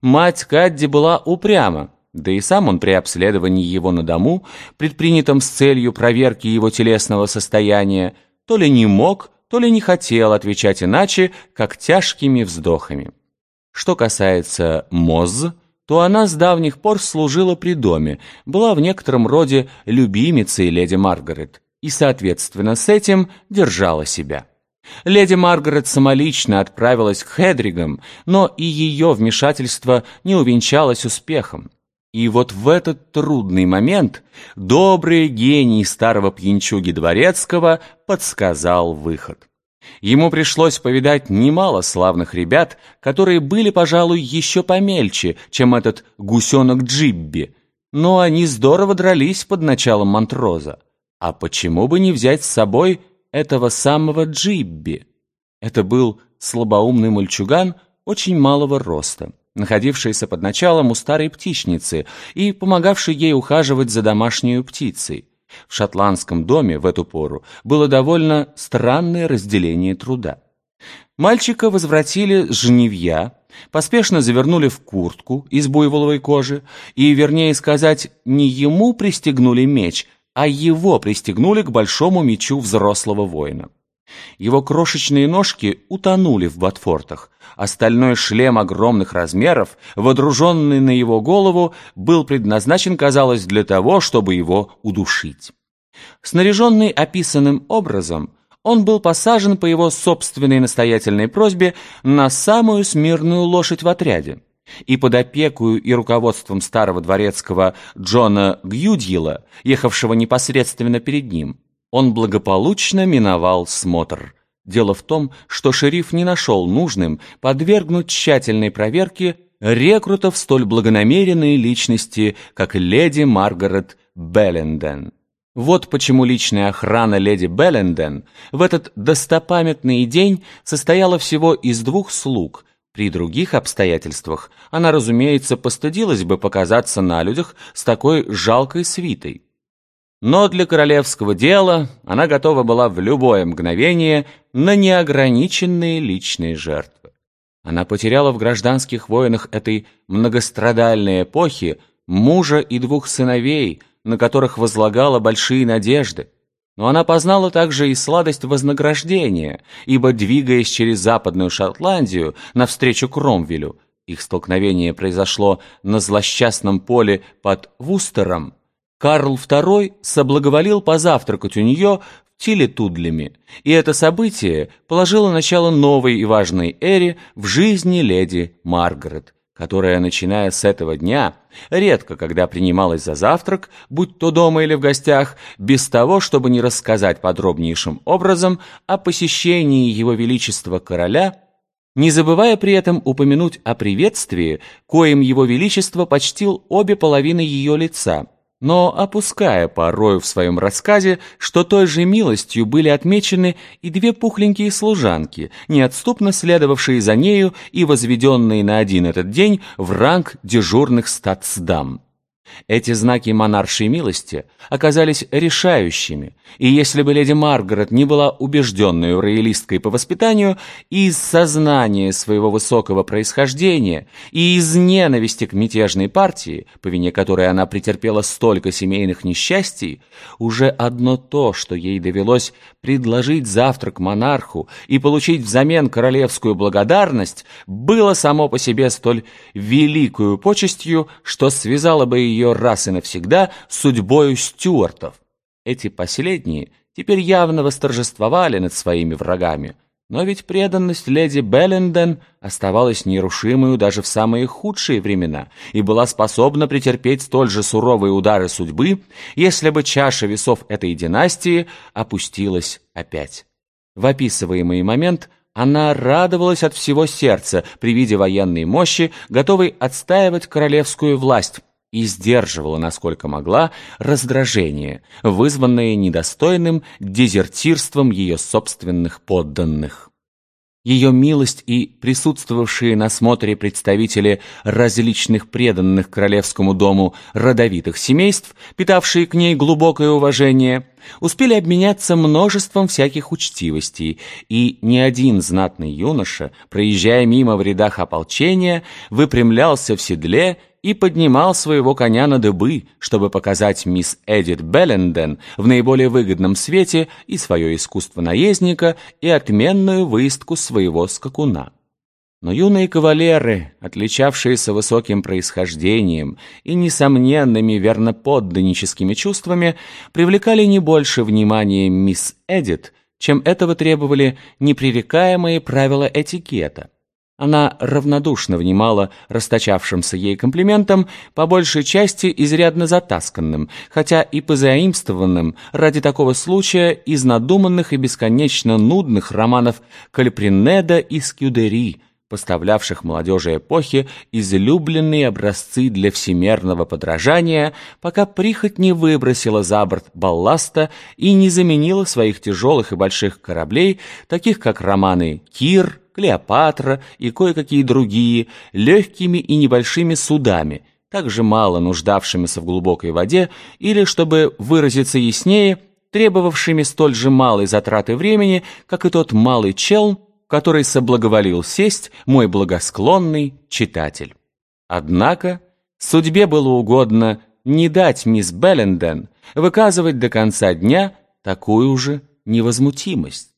Мать Кадди была упряма, да и сам он при обследовании его на дому, предпринятом с целью проверки его телесного состояния, то ли не мог, то ли не хотел отвечать иначе, как тяжкими вздохами. Что касается Моз, то она с давних пор служила при доме, была в некотором роде любимицей леди Маргарет и, соответственно, с этим держала себя. Леди Маргарет самолично отправилась к Хедригам, но и ее вмешательство не увенчалось успехом. И вот в этот трудный момент добрый гений старого пьянчуги Дворецкого подсказал выход. Ему пришлось повидать немало славных ребят, которые были, пожалуй, еще помельче, чем этот гусенок Джибби, но они здорово дрались под началом Монтроза. А почему бы не взять с собой этого самого Джибби? Это был слабоумный мальчуган очень малого роста, находившийся под началом у старой птичницы и помогавший ей ухаживать за домашней птицей. В шотландском доме в эту пору было довольно странное разделение труда. Мальчика возвратили с жнивья, поспешно завернули в куртку из буйволовой кожи, и, вернее сказать, не ему пристегнули меч, а его пристегнули к большому мечу взрослого воина. Его крошечные ножки утонули в ботфортах, остальной шлем огромных размеров, водруженный на его голову, был предназначен, казалось, для того, чтобы его удушить. Снаряженный описанным образом, он был посажен по его собственной настоятельной просьбе на самую смирную лошадь в отряде, и под опекою и руководством старого дворецкого Джона Гьюдьила, ехавшего непосредственно перед ним, он благополучно миновал смотр. Дело в том, что шериф не нашел нужным подвергнуть тщательной проверке рекрутов столь благонамеренной личности, как леди Маргарет Белленден. Вот почему личная охрана леди Белленден в этот достопамятный день состояла всего из 2 слуг. При других обстоятельствах она, разумеется, постыдилась бы показаться на людях с такой жалкой свитой. Но для королевского дела она готова была в любое мгновение на неограниченные личные жертвы. Она потеряла в гражданских войнах этой многострадальной эпохи мужа и 2 сыновей, на которых возлагала большие надежды. Но она познала также и сладость вознаграждения, ибо, двигаясь через Западную Шотландию навстречу Кромвелю, их столкновение произошло на злосчастном поле под Вустером, Карл II соблаговолил позавтракать у нее в Тилетудлями, и это событие положило начало новой и важной эре в жизни леди Маргарет, которая, начиная с этого дня, редко когда принималась за завтрак, будь то дома или в гостях, без того, чтобы не рассказать подробнейшим образом о посещении его величества короля, не забывая при этом упомянуть о приветствии, коим его величество почтил обе половины ее лица, но опуская порою в своем рассказе, что той же милостью были отмечены и 2 пухленькие служанки, неотступно следовавшие за нею и возведенные на один этот день в ранг дежурных статсдам. Эти знаки монаршей милости оказались решающими, и если бы леди Маргарет не была убежденной роялисткой по воспитанию, и из сознания своего высокого происхождения, и из ненависти к мятежной партии, по вине которой она претерпела столько семейных несчастий, уже одно то, что ей довелось предложить завтрак монарху и получить взамен королевскую благодарность, было само по себе столь великою почестью, что связало бы ее раз и навсегда с судьбою Стюартов. Эти последние теперь явно восторжествовали над своими врагами, но ведь преданность леди Белленден оставалась нерушимой даже в самые худшие времена и была способна претерпеть столь же суровые удары судьбы, если бы чаша весов этой династии опустилась опять. В описываемый момент она радовалась от всего сердца при виде военной мощи, готовой отстаивать королевскую власть, и сдерживала, насколько могла, раздражение, вызванное недостойным дезертирством ее собственных подданных. Ее милость и присутствовавшие на смотре представители различных преданных королевскому дому родовитых семейств, питавшие к ней глубокое уважение, успели обменяться множеством всяких учтивостей, и ни один знатный юноша, проезжая мимо в рядах ополчения, выпрямлялся в седле и поднимал своего коня на дыбы, чтобы показать мисс Эдит Белленден в наиболее выгодном свете и свое искусство наездника, и отменную выездку своего скакуна. Но юные кавалеры, отличавшиеся высоким происхождением и несомненными верноподданническими чувствами, привлекали не больше внимания мисс Эдит, чем этого требовали непререкаемые правила этикета. Она равнодушно внимала расточавшимся ей комплиментам, по большей части изрядно затасканным, хотя и позаимствованным ради такого случая из надуманных и бесконечно нудных романов Кальпринеда и Скюдери, поставлявших молодежи эпохи излюбленные образцы для всемерного подражания, пока прихоть не выбросила за борт балласта и не заменила своих тяжелых и больших кораблей, таких как романы «Кир», «Клеопатра» и кое-какие другие, легкими и небольшими судами, также мало нуждавшимися в глубокой воде или, чтобы выразиться яснее, требовавшими столь же малой затраты времени, как и тот малый челн, который соблаговолил сесть мой благосклонный читатель. Однако судьбе было угодно не дать мисс Белленден выказывать до конца дня такую же невозмутимость.